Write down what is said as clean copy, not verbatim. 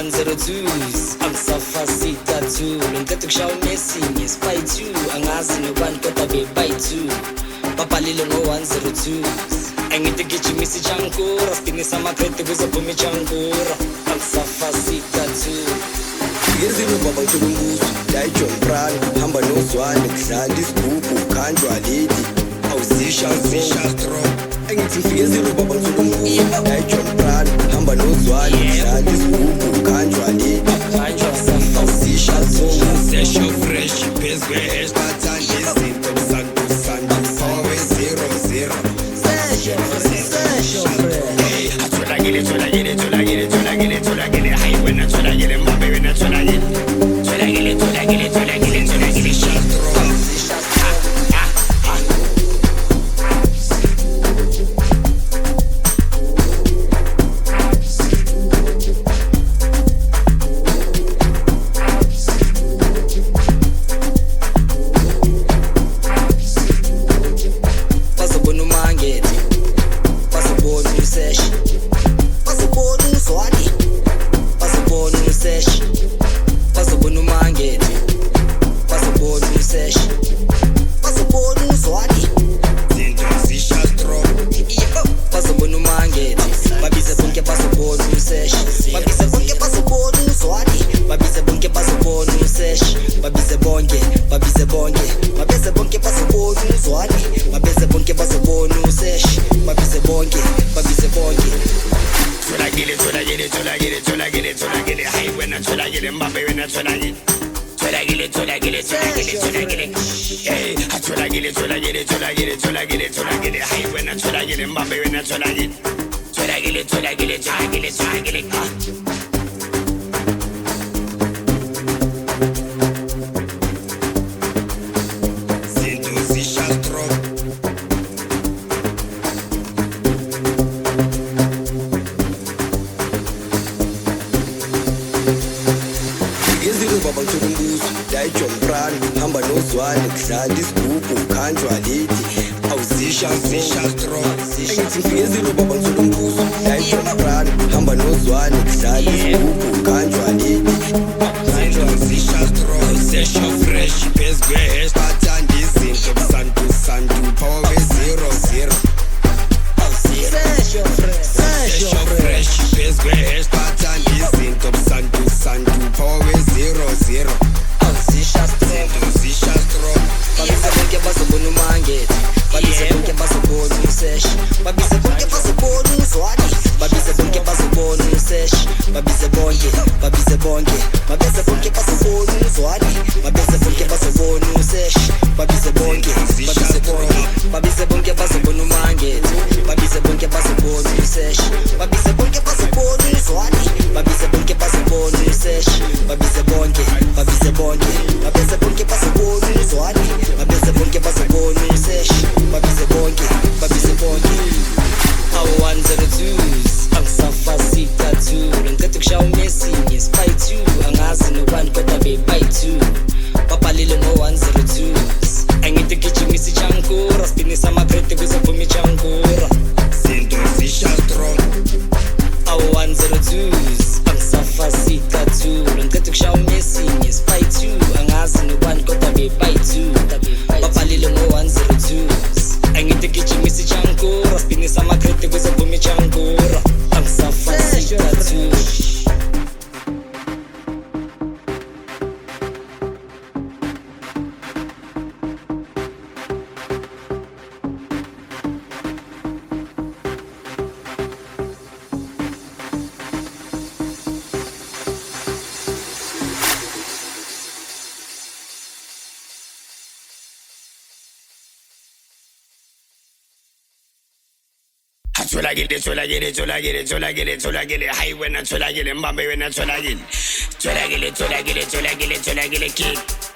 102s angisafasita two ngicela ukushaya unesinye spy 2 angazi nobani kodwa bebuy 2 babhalile ngo-102s engithi gijimisa ichankura sidinisa amakredi kuzophuma ichankura angisafasita two Ngezilo baba ngithola umbuzo la John Brown hamba nozwane kudlala isigubhu khanjwa lady awuzisha strong engithi ngifike ezilo baba ngithola umbuzo la John Brown hamba nozwane kudlala isigubhu khanjwa lady awuzisha strong session fresh bezwe hashtag izinto santo always 00 session hey athola gele hayi wena thola gele mbabe wena thola gele Chola gele hayi wena chola gele mbabe wena chola gele kick